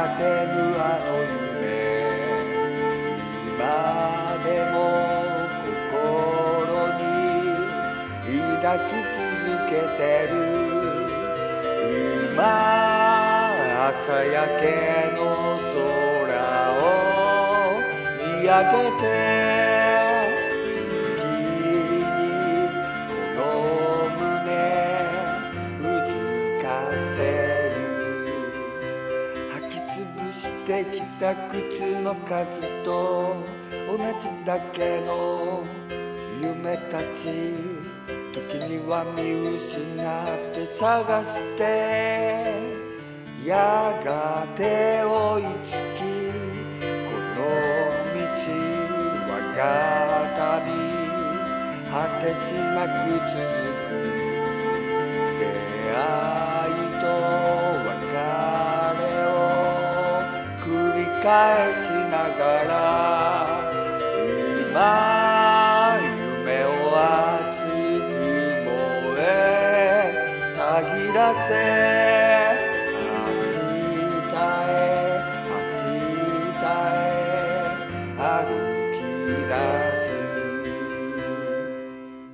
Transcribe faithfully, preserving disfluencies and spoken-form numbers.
てるあの夢、今でも心に抱き続けてる。今朝焼けの空を見上げて、しきりにこの胸うずかせる。履きつぶしてきた靴の数と同じだけの夢たち、時には見失って探して、やがて追いつき、この道は再び果てしなく続く。出会いと別れを繰り返しながら、今夢を熱く燃えたぎらせ